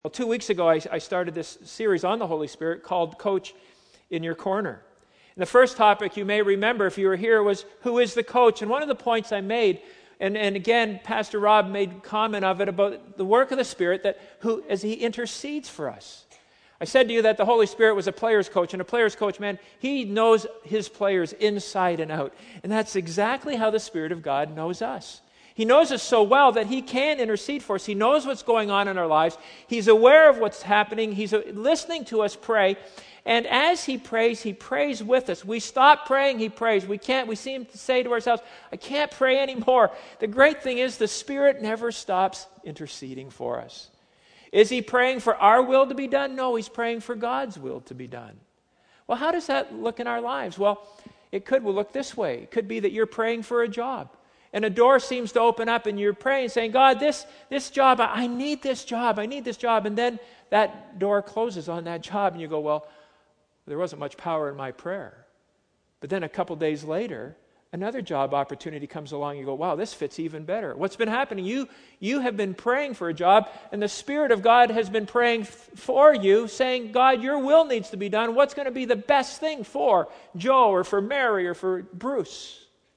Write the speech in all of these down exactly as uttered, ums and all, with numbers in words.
Well, two weeks ago, I, I started this series on the Holy Spirit called Coach in Your Corner. And the first topic you may remember if you were here was, who is the coach? And one of the points I made, and, and again, Pastor Rob made comment of it about the work of the Spirit, that who as he intercedes for us. I said to you that the Holy Spirit was a player's coach, and a player's coach, man, he knows his players inside and out. And that's exactly how the Spirit of God knows us. He knows us so well that he can intercede for us. He knows what's going on in our lives. He's aware of what's happening. He's listening to us pray. And as he prays, he prays with us. We stop praying, he prays. We can't, we seem to say to ourselves, I can't pray anymore. The great thing is the Spirit never stops interceding for us. Is he praying for our will to be done? No, he's praying for God's will to be done. Well, how does that look in our lives? Well, it could look this way. It could be that you're praying for a job. And a door seems to open up and you're praying, saying, God, this, this job, I need this job, I need this job. And then that door closes on that job and you go, well, there wasn't much power in my prayer. But then a couple days later, another job opportunity comes along. You go, wow, this fits even better. What's been happening? You, you have been praying for a job and the Spirit of God has been praying f- for you, saying, God, your will needs to be done. What's going to be the best thing for Joe or for Mary or for Bruce?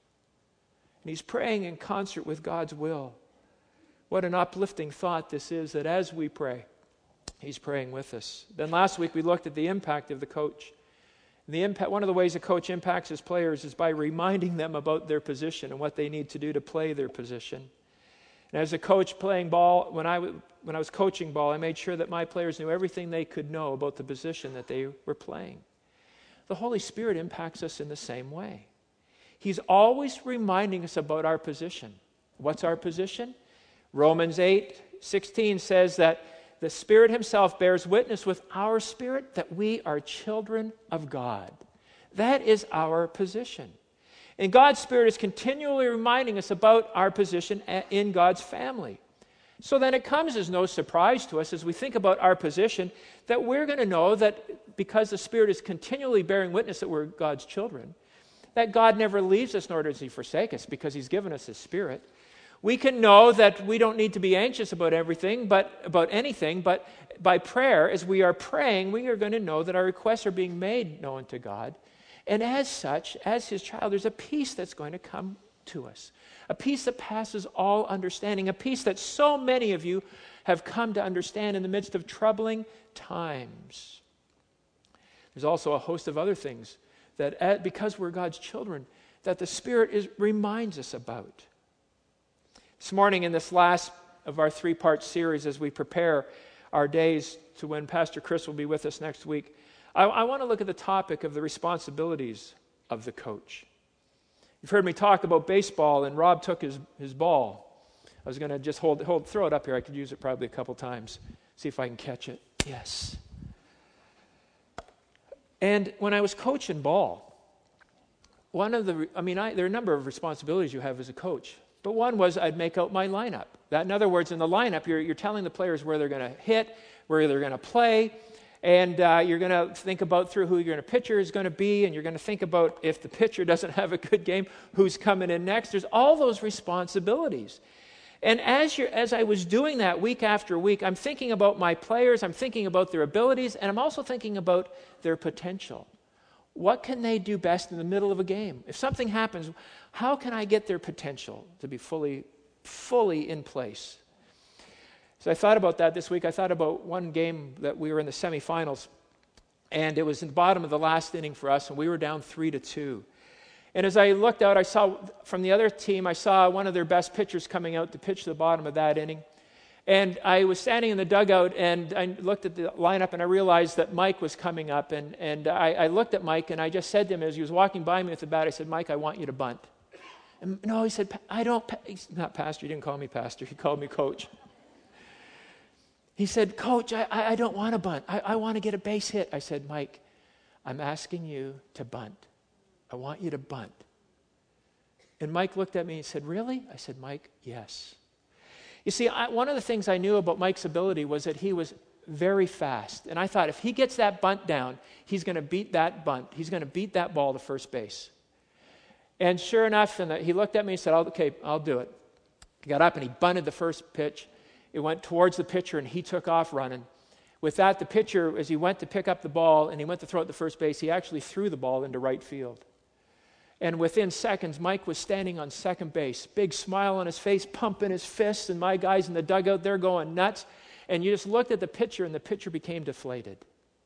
And he's praying in concert with God's will. What an uplifting thought this is, that as we pray, he's praying with us. Then last week we looked at the impact of the coach. And the impact, one of the ways a coach impacts his players is by reminding them about their position and what they need to do to play their position. And as a coach playing ball, when I, when I was coaching ball, I made sure that my players knew everything they could know about the position that they were playing. The Holy Spirit impacts us in the same way. He's always reminding us about our position. What's our position? Romans eight sixteen says that the Spirit himself bears witness with our spirit that we are children of God. That is our position. And God's Spirit is continually reminding us about our position in God's family. So then it comes as no surprise to us as we think about our position that we're going to know that because the Spirit is continually bearing witness that we're God's children, that God never leaves us nor does he forsake us because he's given us his Spirit. We can know that we don't need to be anxious about everything, but about anything, but by prayer, as we are praying, we are going to know that our requests are being made known to God. And as such, as his child, there's a peace that's going to come to us. A peace that passes all understanding. A peace that so many of you have come to understand in the midst of troubling times. There's also a host of other things that because we're God's children, that the Spirit is, reminds us about. This morning in this last of our three-part series as we prepare our days to when Pastor Chris will be with us next week, I, I want to look at the topic of the responsibilities of the coach. You've heard me talk about baseball and Rob took his, his ball. I was going to just hold, hold, throw it up here. I could use it probably a couple times. See if I can catch it. Yes. And when I was coaching ball, one of the, I mean, I, there are a number of responsibilities you have as a coach. But one was I'd make out my lineup. That, in other words, in the lineup, you're, you're telling the players where they're going to hit, where they're going to play, and uh, you're going to think about through who your pitcher is going to be, and you're going to think about if the pitcher doesn't have a good game, who's coming in next. There's all those responsibilities. And as you're, as I was doing that week after week, I'm thinking about my players, I'm thinking about their abilities, and I'm also thinking about their potential. What can they do best in the middle of a game? If something happens, how can I get their potential to be fully, fully in place? So I thought about that this week. I thought about one game that we were in the semifinals, and it was in the bottom of the last inning for us, and we were down three to two. And as I looked out, I saw from the other team, I saw one of their best pitchers coming out to pitch the bottom of that inning. And I was standing in the dugout, and I looked at the lineup, and I realized that Mike was coming up. And, and I, I looked at Mike, and I just said to him as he was walking by me with the bat, I said, Mike, I want you to bunt. And no, he said, I don't, he's not pastor, he didn't call me pastor, he called me coach. He said, Coach, I, I don't want to bunt. I, I want to get a base hit. I said, Mike, I'm asking you to bunt. I want you to bunt. And Mike looked at me and said, really? I said, Mike, yes. You see, I, one of the things I knew about Mike's ability was that he was very fast. And I thought if he gets that bunt down, he's going to beat that bunt. He's going to beat that ball to first base. And sure enough, and the, he looked at me and said, okay, I'll do it. He got up and he bunted the first pitch. It went towards the pitcher and he took off running. With that, the pitcher, as he went to pick up the ball and he went to throw it to first base, he actually threw the ball into right field. And within seconds, Mike was standing on second base, big smile on his face, pumping his fists, and my guys in the dugout, they're going nuts. And you just looked at the pitcher, and the pitcher became deflated.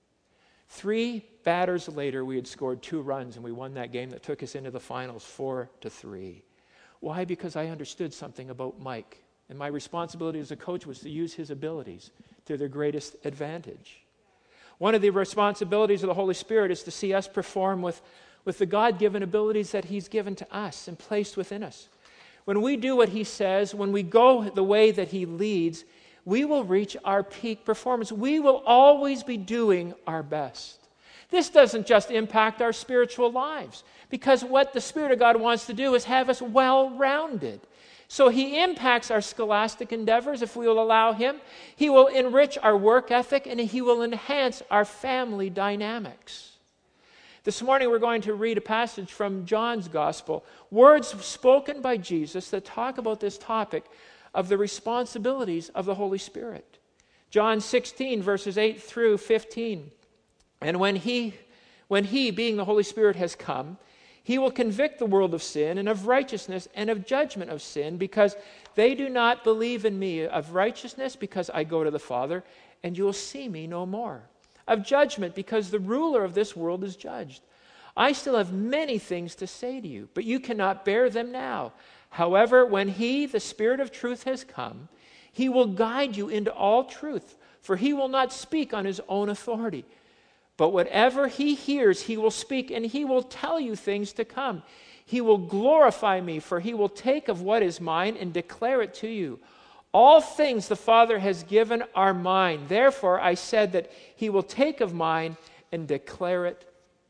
Three batters later, we had scored two runs, and we won that game that took us into the finals, four to three. Why? Because I understood something about Mike. And my responsibility as a coach was to use his abilities to their greatest advantage. One of the responsibilities of the Holy Spirit is to see us perform with, with the God-given abilities that he's given to us and placed within us. When we do what he says, when we go the way that he leads, we will reach our peak performance. We will always be doing our best. This doesn't just impact our spiritual lives, because what the Spirit of God wants to do is have us well-rounded. So he impacts our scholastic endeavors if we will allow him. He will enrich our work ethic, and he will enhance our family dynamics. This morning we're going to read a passage from John's Gospel, words spoken by Jesus that talk about this topic of the responsibilities of the Holy Spirit. John sixteen, verses eight through fifteen. And when he, when he, being the Holy Spirit, has come, he will convict the world of sin and of righteousness and of judgment of sin, because they do not believe in me. Of righteousness, because I go to the Father, and you will see me no more. Of judgment, because the ruler of this world is judged. I still have many things to say to you, but you cannot bear them now. However, when he, the Spirit of truth, has come, he will guide you into all truth, for he will not speak on his own authority. But whatever he hears, he will speak, and he will tell you things to come. He will glorify me, for he will take of what is mine and declare it to you. All things the Father has given are mine. Therefore, I said that he will take of mine and declare it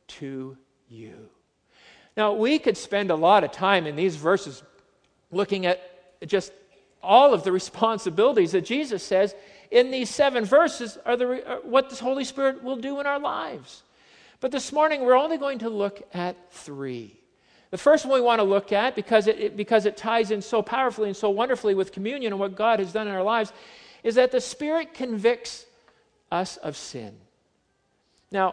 to you. Now, we could spend a lot of time in these verses looking at just all of the responsibilities that Jesus says in these seven verses are the are what the Holy Spirit will do in our lives. But this morning we're only going to look at three. The first one we want to look at, because it, it because it ties in so powerfully and so wonderfully with communion and what God has done in our lives, is that the Spirit convicts us of sin. Now,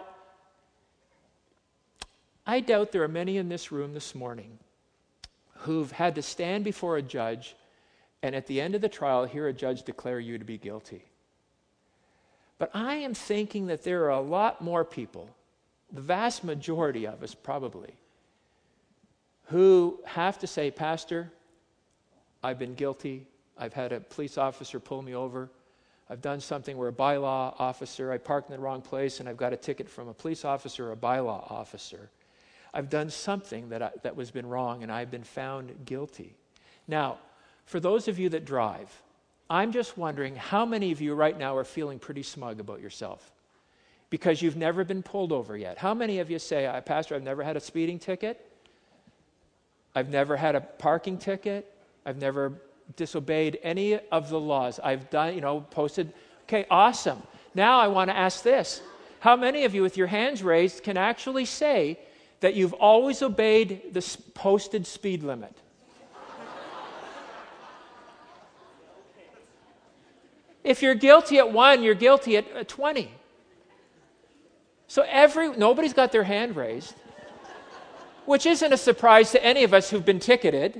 I doubt there are many in this room this morning who've had to stand before a judge and at the end of the trial hear a judge declare you to be guilty. But I am thinking that there are a lot more people, the vast majority of us probably, who have to say, Pastor, I've been guilty. I've had a police officer pull me over. I've done something where a bylaw officer, I parked in the wrong place and I've got a ticket from a police officer or a bylaw officer. I've done something that I, that was been wrong, and I've been found guilty. Now, for those of you that drive, I'm just wondering how many of you right now are feeling pretty smug about yourself because you've never been pulled over yet. How many of you say, Pastor, I've never had a speeding ticket. I've never had a parking ticket. I've never disobeyed any of the laws. I've done, you know, posted. Okay, awesome. Now I want to ask this. How many of you with your hands raised can actually say that you've always obeyed the posted speed limit? If you're guilty at one, you're guilty at, at twenty. So every nobody's got their hand raised, which isn't a surprise to any of us who've been ticketed,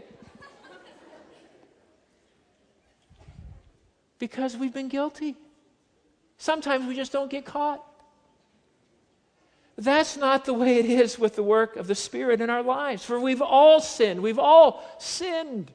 because we've been guilty. Sometimes we just don't get caught. That's not the way it is with the work of the Spirit in our lives, for we've all sinned. We've all sinned.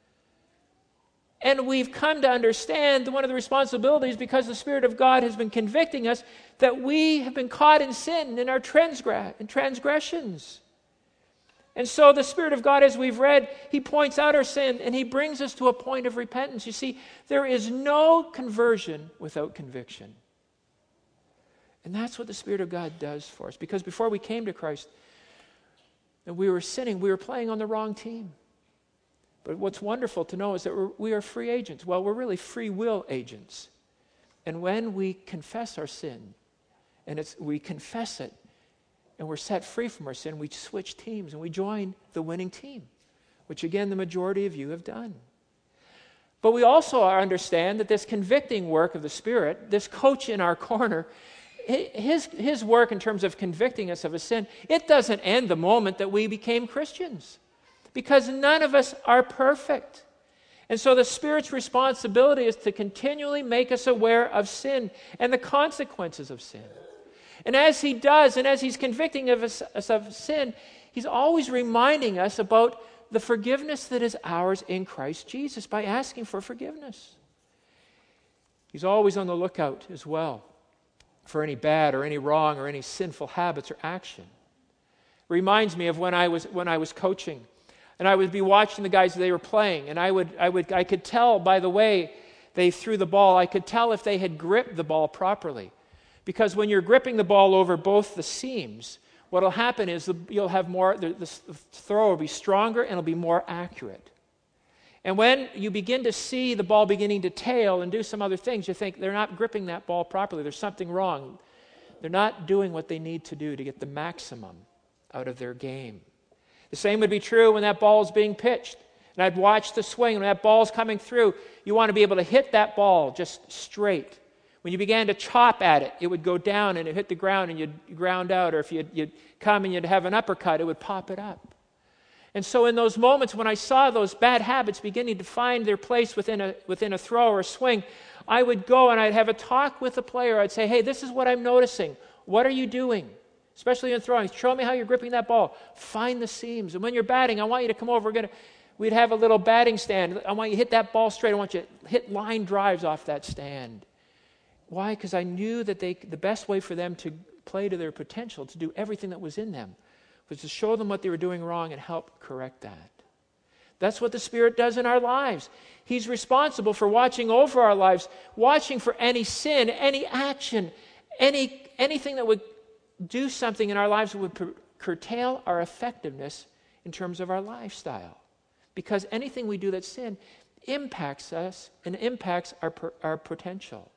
And we've come to understand one of the responsibilities, because the Spirit of God has been convicting us, that we have been caught in sin in our transgressions. And so the Spirit of God, as we've read, He points out our sin and He brings us to a point of repentance. You see, there is no conversion without conviction. And that's what the Spirit of God does for us. Because before we came to Christ and we were sinning, we were playing on the wrong team. But what's wonderful to know is that we're, we are free agents. Well, we're really free will agents. And when we confess our sin, and it's we confess it, and we're set free from our sin, we switch teams and we join the winning team, which again, the majority of you have done. But we also understand that this convicting work of the Spirit, this coach in our corner, his, his work in terms of convicting us of a sin, it doesn't end the moment that we became Christians, because none of us are perfect. And so the Spirit's responsibility is to continually make us aware of sin and the consequences of sin. And as he does, and as he's convicting of us, us of sin, he's always reminding us about the forgiveness that is ours in Christ Jesus by asking for forgiveness. He's always on the lookout as well for any bad or any wrong or any sinful habits or action. Reminds me of when I was when I was coaching, and I would be watching the guys as they were playing, and I would I would I could tell by the way they threw the ball, I could tell if they had gripped the ball properly. Because when you're gripping the ball over both the seams, what will happen is the, you'll have more, the, the throw will be stronger and it'll be more accurate. And when you begin to see the ball beginning to tail and do some other things, you think they're not gripping that ball properly. There's something wrong. They're not doing what they need to do to get the maximum out of their game. The same would be true when that ball is being pitched. And I'd watch the swing. When that ball's coming through, you want to be able to hit that ball just straight. When you began to chop at it, it would go down and it hit the ground and you'd ground out. Or if you'd, you'd come and you'd have an uppercut, it would pop it up. And so in those moments when I saw those bad habits beginning to find their place within a, within a throw or a swing, I would go and I'd have a talk with the player. I'd say, hey, this is what I'm noticing. What are you doing? Especially in throwing. Show me how you're gripping that ball. Find the seams. And when you're batting, I want you to come over. We're gonna, we'd have a little batting stand. I want you to hit that ball straight. I want you to hit line drives off that stand. Why? Because I knew that they, the best way for them to play to their potential, to do everything that was in them, was to show them what they were doing wrong and help correct that. That's what the Spirit does in our lives. He's responsible for watching over our lives, watching for any sin, any action, any anything that would do something in our lives that would curtail our effectiveness in terms of our lifestyle. Because anything we do that's sin impacts us and impacts our, our potential.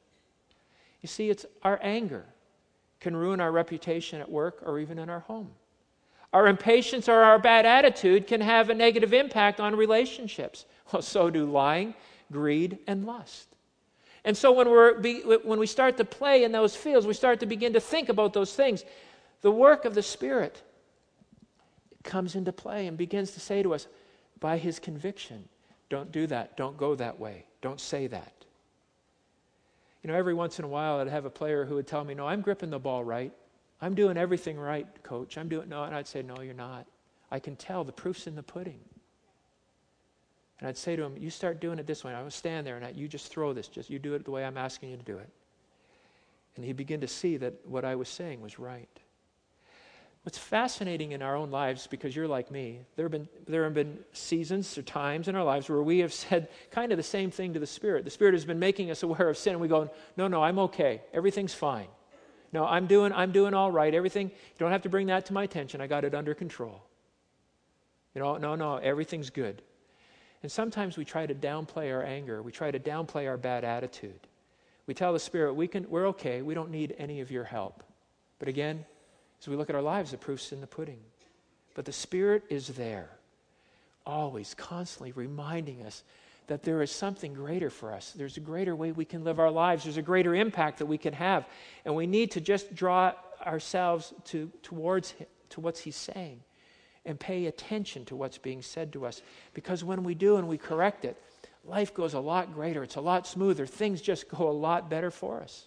You see, it's our anger can ruin our reputation at work or even in our home. Our impatience or our bad attitude can have a negative impact on relationships. Well, so do lying, greed, and lust. And so when we're be, when we start to play in those fields, we start to begin to think about those things. The work of the Spirit comes into play and begins to say to us, by His conviction, don't do that, don't go that way, don't say that. You know, every once in a while I'd have a player who would tell me, no, I'm gripping the ball right. I'm doing everything right, coach. I'm doing, no, and I'd say, no, you're not. I can tell the proof's in the pudding. And I'd say to him, you start doing it this way. I would stand there and I, you just throw this. Just you do it the way I'm asking you to do it. And he'd begin to see that what I was saying was right. What's fascinating in our own lives, because you're like me, there have been there have been seasons or times in our lives where we have said kind of the same thing to the Spirit. The Spirit has been making us aware of sin, and we go, no, no, I'm okay. Everything's fine. No, I'm doing I'm doing all right. Everything, you don't have to bring that to my attention. I got it under control. You know, no, no, everything's good. And sometimes we try to downplay our anger. We try to downplay our bad attitude. We tell the Spirit, we can, we're okay. We don't need any of your help. But again, as we look at our lives, the proof's in the pudding. But the Spirit is there, always, constantly reminding us that there is something greater for us. There's a greater way we can live our lives. There's a greater impact that we can have. And we need to just draw ourselves to, towards him, to what He's saying and pay attention to what's being said to us. Because when we do and we correct it, life goes a lot greater. It's a lot smoother. Things just go a lot better for us.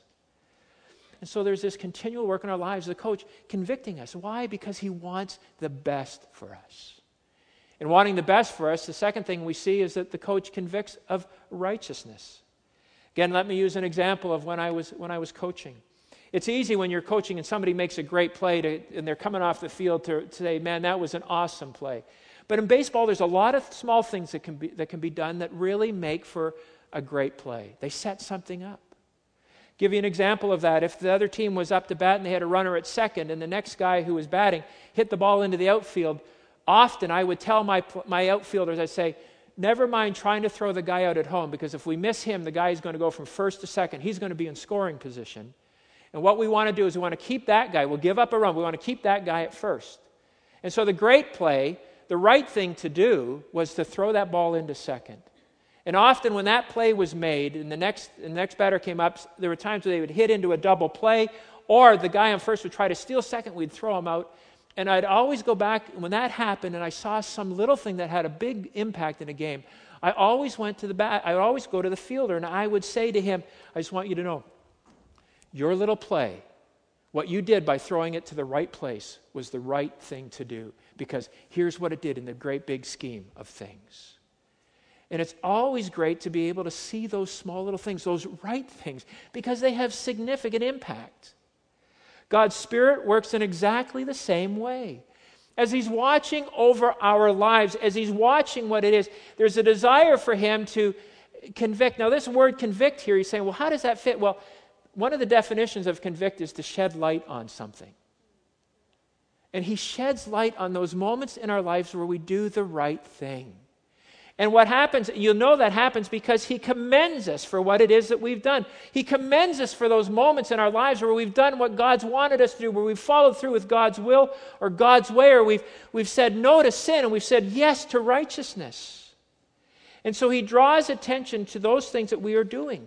And so there's this continual work in our lives, the coach convicting us. Why? Because He wants the best for us. And wanting the best for us, the second thing we see is that the coach convicts of righteousness. Again, let me use an example of when I was when I was coaching. It's easy when you're coaching and somebody makes a great play to, and they're coming off the field to, to say, man, that was an awesome play. But in baseball, there's a lot of small things that can be that can be done that really make for a great play. They set something up. Give you an example of that. If the other team was up to bat and they had a runner at second and the next guy who was batting hit the ball into the outfield, often I would tell my my outfielders, I'd say, never mind trying to throw the guy out at home, because if we miss him, the guy is going to go from first to second. He's going to be in scoring position. And what we want to do is we want to keep that guy. We'll give up a run. We want to keep that guy at first. And so the great play, the right thing to do was to throw that ball into second. And often when that play was made and the next, and the next batter came up, there were times where they would hit into a double play, or the guy on first would try to steal second, we'd throw him out. And I'd always go back, when that happened and I saw some little thing that had a big impact in a game, I always went to the bat, I would always go to the fielder and I would say to him, I just want you to know, your little play, what you did by throwing it to the right place was the right thing to do, because here's what it did in the great big scheme of things. And it's always great to be able to see those small little things, those right things, because they have significant impact. God's Spirit works in exactly the same way. As He's watching over our lives, as He's watching what it is, there's a desire for Him to convict. Now, this word convict here, He's saying, well, how does that fit? Well, one of the definitions of convict is to shed light on something. And He sheds light on those moments in our lives where we do the right thing. And what happens, you'll know that happens because He commends us for what it is that we've done. He commends us for those moments in our lives where we've done what God's wanted us to do, where we've followed through with God's will or God's way, or we've, we've said no to sin and we've said yes to righteousness. And so He draws attention to those things that we are doing.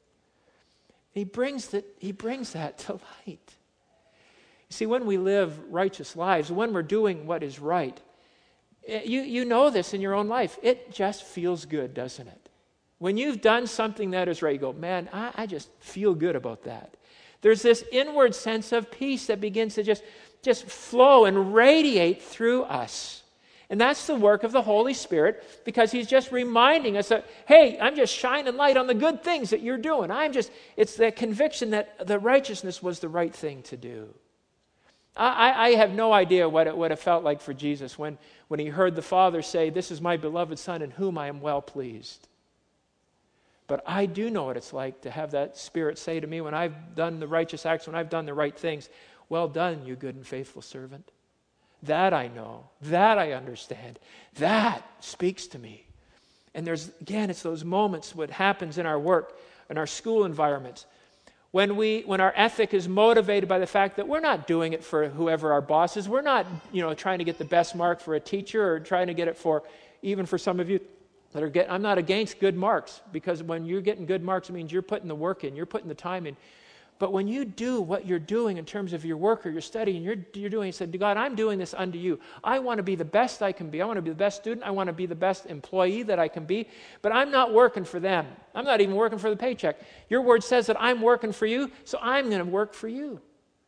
He brings that, he brings that to light. You see, when we live righteous lives, when we're doing what is right, You, you know this in your own life. It just feels good, doesn't it? When you've done something that is right, you go, man, I, I just feel good about that. There's this inward sense of peace that begins to just, just flow and radiate through us. And that's the work of the Holy Spirit, because He's just reminding us that, hey, I'm just shining light on the good things that you're doing. I'm just, it's that conviction that the righteousness was the right thing to do. I, I have no idea what it would have felt like for Jesus when, when He heard the Father say, this is my beloved Son in whom I am well pleased. But I do know what it's like to have that Spirit say to me when I've done the righteous acts, when I've done the right things, well done, you good and faithful servant. That I know. That I understand. That speaks to me. And there's, again, it's those moments, what happens in our work, in our school environments, When we, when our ethic is motivated by the fact that we're not doing it for whoever our boss is, we're not, you know, trying to get the best mark for a teacher or trying to get it for, even for some of you that are getting, I'm not against good marks, because when you're getting good marks, it means you're putting the work in, you're putting the time in. But when you do what you're doing in terms of your work or your study, and you're, you're doing, you said, God, I'm doing this unto you. I want to be the best I can be. I want to be the best student. I want to be the best employee that I can be. But I'm not working for them. I'm not even working for the paycheck. Your word says that I'm working for you, so I'm going to work for you.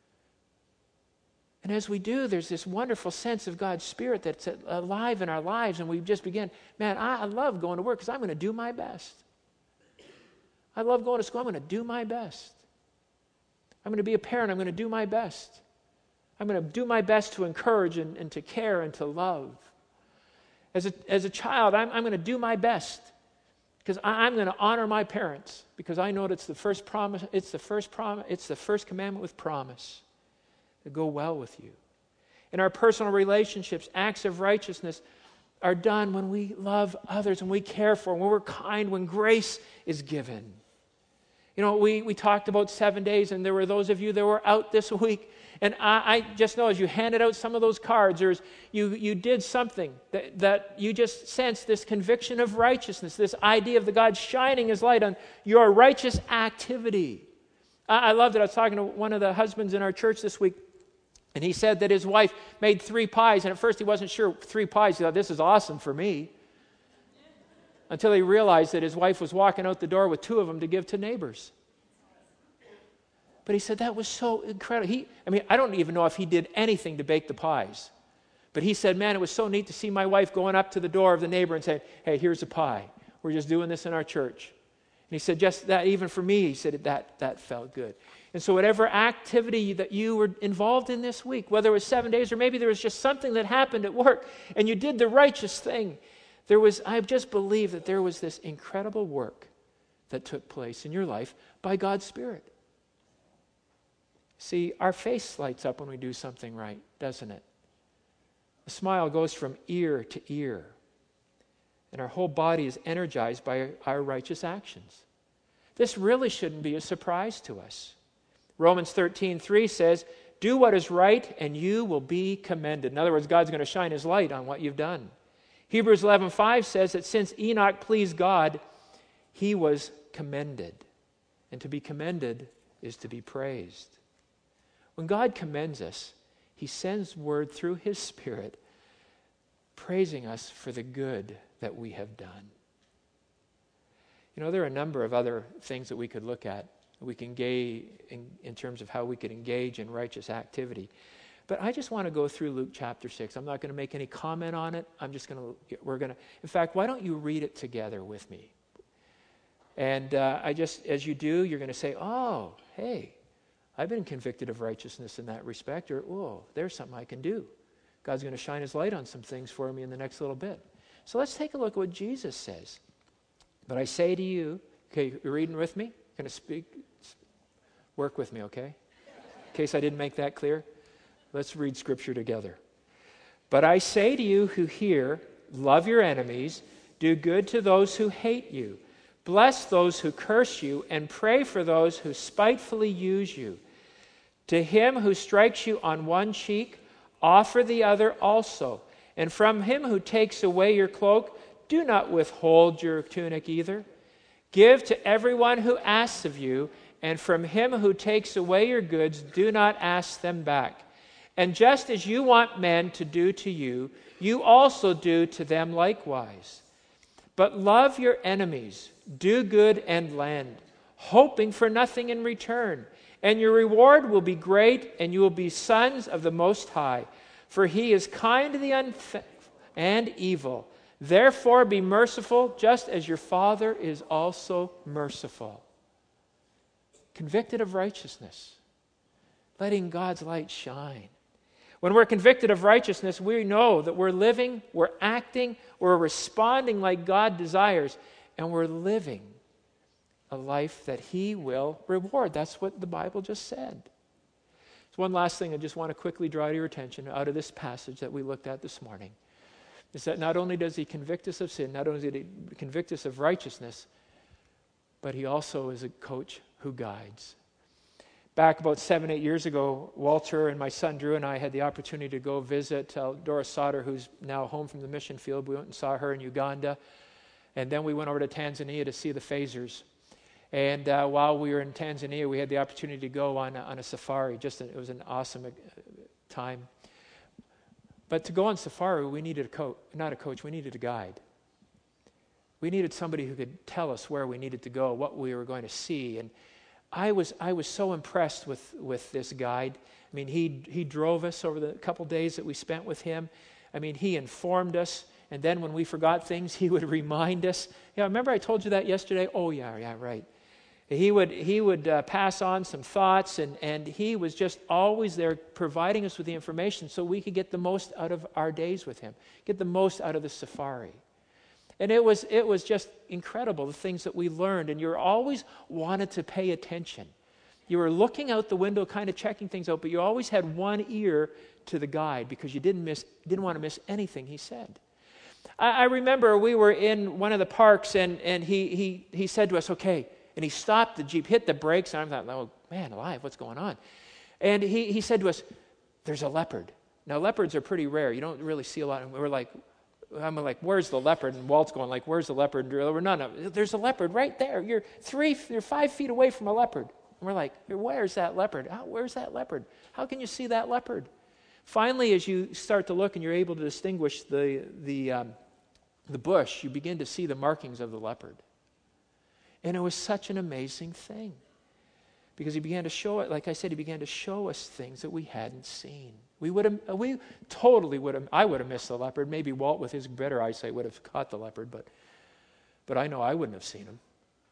And as we do, there's this wonderful sense of God's Spirit that's alive in our lives, and we just begin, man, I, I love going to work because I'm going to do my best. I love going to school. I'm going to do my best. I'm going to be a parent. I'm going to do my best. I'm going to do my best to encourage and, and to care and to love. As a, as a child, I'm, I'm going to do my best because I, I'm going to honor my parents, because I know that it's the first promise. It's the first promise. It's the first commandment with promise to go well with you. In our personal relationships, acts of righteousness are done when we love others, when we care for them, when we're kind, when grace is given. You know, we, we talked about seven days, and there were those of you that were out this week. And I, I just know as you handed out some of those cards, or as you, you did something that, that you just sensed this conviction of righteousness, this idea of the God shining His light on your righteous activity. I, I loved it. I was talking to one of the husbands in our church this week, and he said that his wife made three pies. And at first he wasn't sure, three pies. He thought, this is awesome for me. Until he realized that his wife was walking out the door with two of them to give to neighbors. But he said that was so incredible. He, I mean, I don't even know if he did anything to bake the pies. But he said, man, it was so neat to see my wife going up to the door of the neighbor and saying, hey, here's a pie. We're just doing this in our church. And he said, just that, even for me, he said, that, that felt good. And so whatever activity that you were involved in this week, whether it was seven days or maybe there was just something that happened at work and you did the righteous thing, there was, I just believe that there was this incredible work that took place in your life by God's Spirit. See, our face lights up when we do something right, doesn't it? A smile goes from ear to ear, and our whole body is energized by our righteous actions. This really shouldn't be a surprise to us. Romans thirteen three says, do what is right and you will be commended. In other words, God's going to shine His light on what you've done. Hebrews eleven five says that since Enoch pleased God, he was commended. And to be commended is to be praised. When God commends us, he sends word through his Spirit praising us for the good that we have done. You know, there are a number of other things that we could look at. We can engage in, in terms of how we could engage in righteous activity. But I just want to go through Luke chapter six. I'm not going to make any comment on it. I'm just going to, we're going to, in fact, why don't you read it together with me? And uh, I just, as you do, you're going to say, oh, hey, I've been convicted of righteousness in that respect, or, oh, there's something I can do. God's going to shine his light on some things for me in the next little bit. So let's take a look at what Jesus says. But I say to you, okay, you're reading with me? Going to speak, work with me, okay? In case I didn't make that clear, let's read Scripture together. But I say to you who hear, love your enemies, do good to those who hate you, bless those who curse you, and pray for those who spitefully use you. To him who strikes you on one cheek, offer the other also. And from him who takes away your cloak, do not withhold your tunic either. Give to everyone who asks of you, and from him who takes away your goods, do not ask them back. And just as you want men to do to you, you also do to them likewise. But love your enemies, do good and lend, hoping for nothing in return. And your reward will be great, and you will be sons of the Most High. For he is kind to the unfaithful and evil. Therefore be merciful, just as your Father is also merciful. Convicted of righteousness, letting God's light shine. When we're convicted of righteousness, we know that we're living, we're acting, we're responding like God desires, and we're living a life that he will reward. That's what the Bible just said. So one last thing I just want to quickly draw to your attention out of this passage that we looked at this morning is that not only does he convict us of sin, not only does he convict us of righteousness, but he also is a coach who guides. Back about seven, eight years ago, Walter and my son Drew and I had the opportunity to go visit uh, Doris Sauter, who's now home from the mission field. We went and saw her in Uganda. And then we went over to Tanzania to see the phasers. And uh, while we were in Tanzania, we had the opportunity to go on a, on a safari. Just a, it was an awesome uh, time. But to go on safari, we needed a coach, not a coach, we needed a guide. We needed somebody who could tell us where we needed to go, what we were going to see. And I was I was so impressed with, with this guide. I mean, he he drove us over the couple days that we spent with him. I mean, he informed us. And then when we forgot things, he would remind us. Yeah, remember I told you that yesterday? Oh, yeah, yeah, right. He would he would uh, pass on some thoughts, and, and he was just always there providing us with the information so we could get the most out of our days with him, get the most out of the safari. And it was it was just incredible, the things that we learned, and you always wanted to pay attention. You were looking out the window, kind of checking things out, but you always had one ear to the guide because you didn't miss didn't want to miss anything he said. I, I remember we were in one of the parks, and, and he he he said to us, okay. And he stopped the Jeep, hit the brakes, and I thought, oh, man alive, what's going on? And he, he said to us, there's a leopard. Now, leopards are pretty rare. You don't really see a lot. And we were like, I'm like, where's the leopard? And Walt's going like, where's the leopard? And we're no, no, there's a leopard right there. You're three, you're five feet away from a leopard. And we're like, where's that leopard? How, where's that leopard? How can you see that leopard? Finally, as you start to look and you're able to distinguish the the um, the bush, you begin to see the markings of the leopard. And it was such an amazing thing because he began to show it, like I said, he began to show us things that we hadn't seen. We would have, we totally would have, I would have missed the leopard. Maybe Walt with his better eyesight would have caught the leopard, but, but I know I wouldn't have seen him.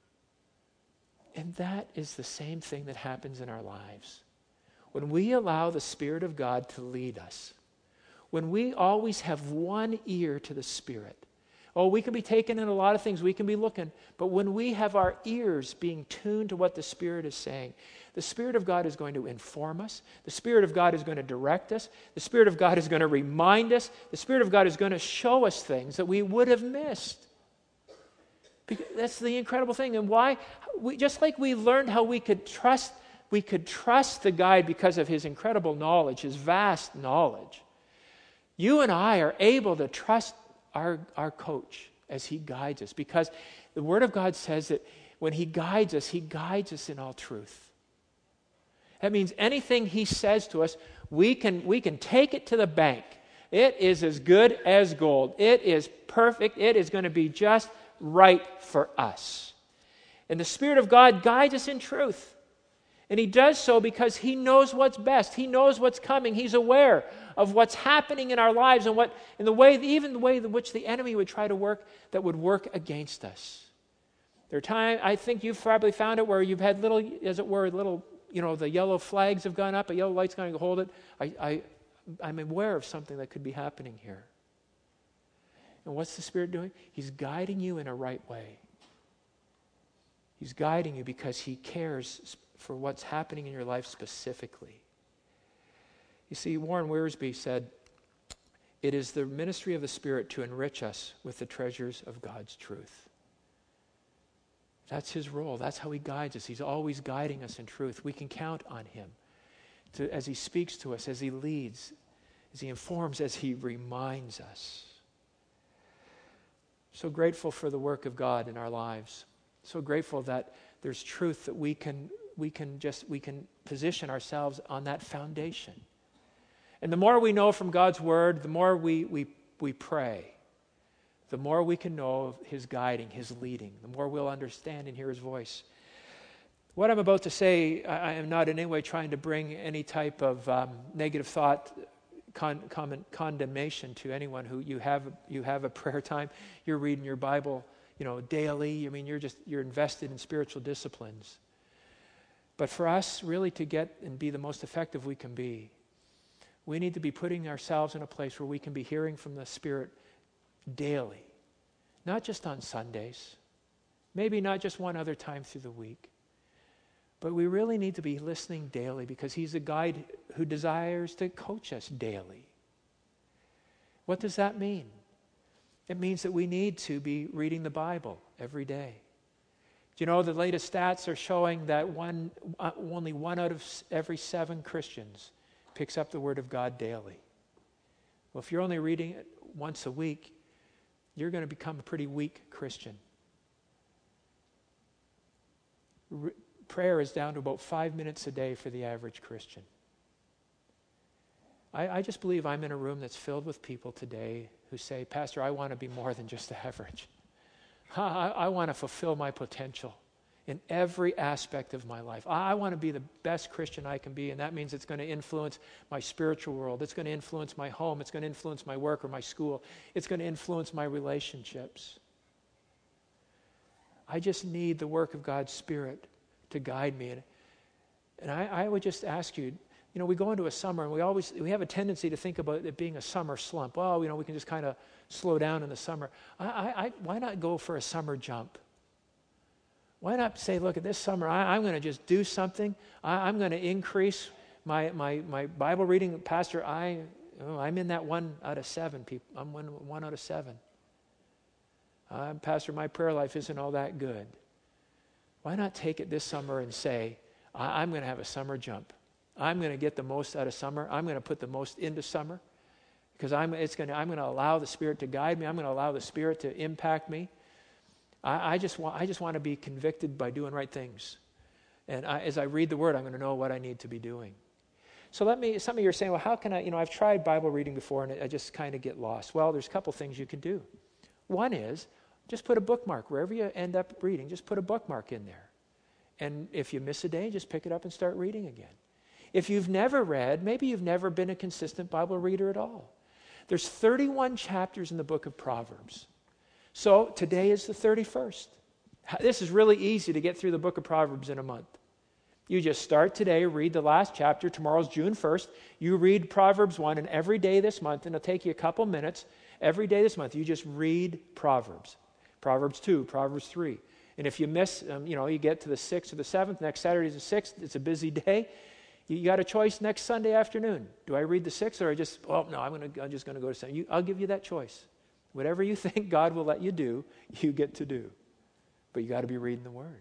And that is the same thing that happens in our lives. When we allow the Spirit of God to lead us, when we always have one ear to the Spirit. Oh, we can be taken in a lot of things. We can be looking. But when we have our ears being tuned to what the Spirit is saying, the Spirit of God is going to inform us. The Spirit of God is going to direct us. The Spirit of God is going to remind us. The Spirit of God is going to show us things that we would have missed. Because that's the incredible thing. And why? We, just like we learned how we could trust, we could trust the guide because of his incredible knowledge, his vast knowledge. You and I are able to trust Our, our coach as he guides us because The Word of God says that when He guides us, He guides us in all truth. That means anything He says to us, we can, we can take it to the bank. It is as good as gold. It is perfect. It is going to be just right for us. And the Spirit of God guides us in truth. And He does so because He knows what's best. He knows what's coming. He's aware of what's happening in our lives and what, in the way, even the way in which the enemy would try to work, that would work against us. There are times, I think you've probably found it, where you've had little, as it were, little, you know, the yellow flags have gone up, a yellow light's going to hold it. I, I, I'm aware of something that could be happening here. And what's the Spirit doing? He's guiding you in a right way. He's guiding you because He cares for what's happening in your life specifically. You see, Warren Wiersbe said, "It is the ministry of the Spirit to enrich us with the treasures of God's truth." That's His role. That's how He guides us. He's always guiding us in truth. We can count on Him to, as He speaks to us, as He leads, as He informs, as He reminds us. So grateful for the work of God in our lives. So grateful that there's truth that we can we can just we can position ourselves on that foundation. And the more we know from God's Word, the more we we we pray, the more we can know of His guiding, His leading, the more we'll understand and hear His voice. What I'm about to say, I, I am not in any way trying to bring any type of um, negative thought, con, con, condemnation to anyone who you have you have a prayer time, you're reading your Bible, you know, daily. I mean, you're just you're invested in spiritual disciplines. But for us really to get and be the most effective we can be, we need to be putting ourselves in a place where we can be hearing from the Spirit daily, not just on Sundays, maybe not just one other time through the week, but we really need to be listening daily because He's a guide who desires to coach us daily. What does that mean? It means that we need to be reading the Bible every day. Do you know the latest stats are showing that one, uh, only one out of every seven Christians picks up the Word of God daily? Well, if you're only reading it once a week, you're going to become a pretty weak Christian. Re- prayer is down to about five minutes a day for the average Christian. I, I just believe I'm in a room that's filled with people today who say, "Pastor, I want to be more than just average. I, I want to fulfill my potential in every aspect of my life. I, I want to be the best Christian I can be, and that means it's going to influence my spiritual world. It's going to influence my home. It's going to influence my work or my school. It's going to influence my relationships. I just need the work of God's Spirit to guide me." And, and I, I would just ask you, you know, we go into a summer and we always, we have a tendency to think about it being a summer slump. Well, you know, we can just kind of slow down in the summer. I, I, I, why not go for a summer jump? Why not say, look, at this summer, I, I'm going to just do something. I, I'm going to increase my, my, my Bible reading. Pastor, I, oh, I'm in that one out of seven people. I'm one, one out of seven. Uh, Pastor, my prayer life isn't all that good. Why not take it this summer and say, I, I'm going to have a summer jump. I'm going to get the most out of summer. I'm going to put the most into summer because I'm, it's going to, I'm going to allow the Spirit to guide me. I'm going to allow the Spirit to impact me. I, I just want, I just want to be convicted by doing right things. And I, as I read the Word, I'm going to know what I need to be doing. So let me, some of you are saying, well, how can I, you know, I've tried Bible reading before and I just kind of get lost. Well, there's a couple things you can do. One is just put a bookmark. Wherever you end up reading, just put a bookmark in there. And if you miss a day, just pick it up and start reading again. If you've never read, maybe you've never been a consistent Bible reader at all. There's thirty-one chapters in the book of Proverbs. So today is the thirty-first. This is really easy to get through the book of Proverbs in a month. You just start today, read the last chapter. Tomorrow's June first. You read Proverbs one, and every day this month, and it'll take you a couple minutes, every day this month, you just read Proverbs. Proverbs two, Proverbs three. And if you miss, um, you know, you get to the sixth or the seventh, next Saturday's the sixth, it's a busy day. You got a choice next Sunday afternoon. Do I read the sixth or I just, oh, no, I'm, gonna, I'm just going to go to seven. You, I'll give you that choice. Whatever you think God will let you do, you get to do. But you got to be reading the Word.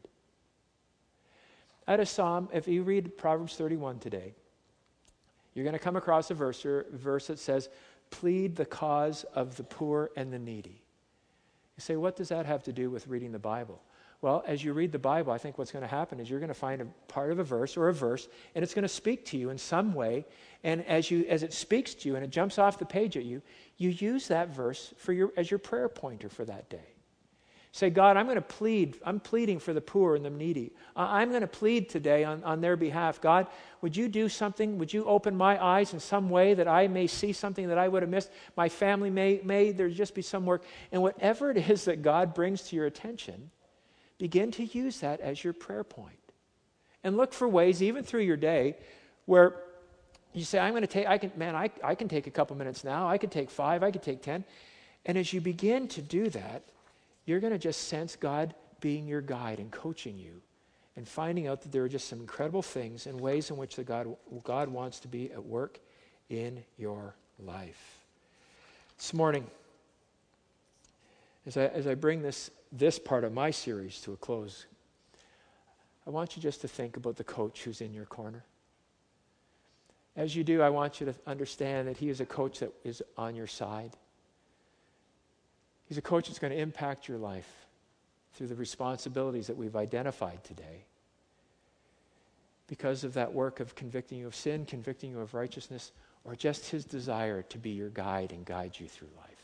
At a psalm, if you read Proverbs thirty-one today, you're going to come across a verse, or a verse that says, plead the cause of the poor and the needy. You say, what does that have to do with reading the Bible? Well, as you read the Bible, I think what's going to happen is you're going to find a part of a verse or a verse, and it's going to speak to you in some way. And as you as it speaks to you and it jumps off the page at you, you use that verse for your as your prayer pointer for that day. Say, God, I'm going to plead. I'm pleading for the poor and the needy. I'm going to plead today on, on their behalf. God, would you do something? Would you open my eyes in some way that I may see something that I would have missed? My family may, may there just be some work. And whatever it is that God brings to your attention, begin to use that as your prayer point. And look for ways, even through your day, where you say, I'm going to take, I can, man, I, I can take a couple minutes now. I could take five. I could take ten. And as you begin to do that, you're going to just sense God being your guide and coaching you and finding out that there are just some incredible things and ways in which the God, God wants to be at work in your life. This morning, as I, as I bring this, this part of my series to a close, I want you just to think about the coach who's in your corner. As you do, I want you to understand that he is a coach that is on your side. He's a coach that's going to impact your life through the responsibilities that we've identified today. Because of that work of convicting you of sin, convicting you of righteousness, or just his desire to be your guide and guide you through life.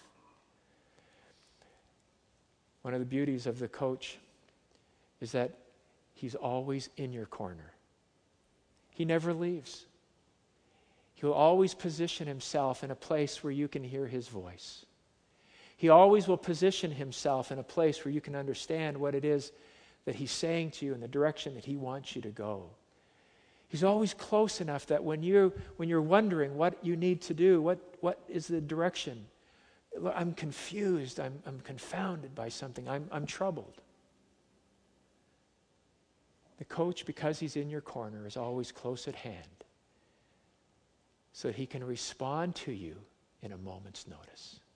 One of the beauties of the coach is that he's always in your corner. He never leaves. He'll always position himself in a place where you can hear his voice. He always will position himself in a place where you can understand what it is that he's saying to you in the direction that he wants you to go. He's always close enough that when you when you're wondering what you need to do, what what is the direction? I'm confused, I'm I'm confounded by something, I'm I'm troubled. The coach, because he's in your corner, is always close at hand, so that he can respond to you in a moment's notice.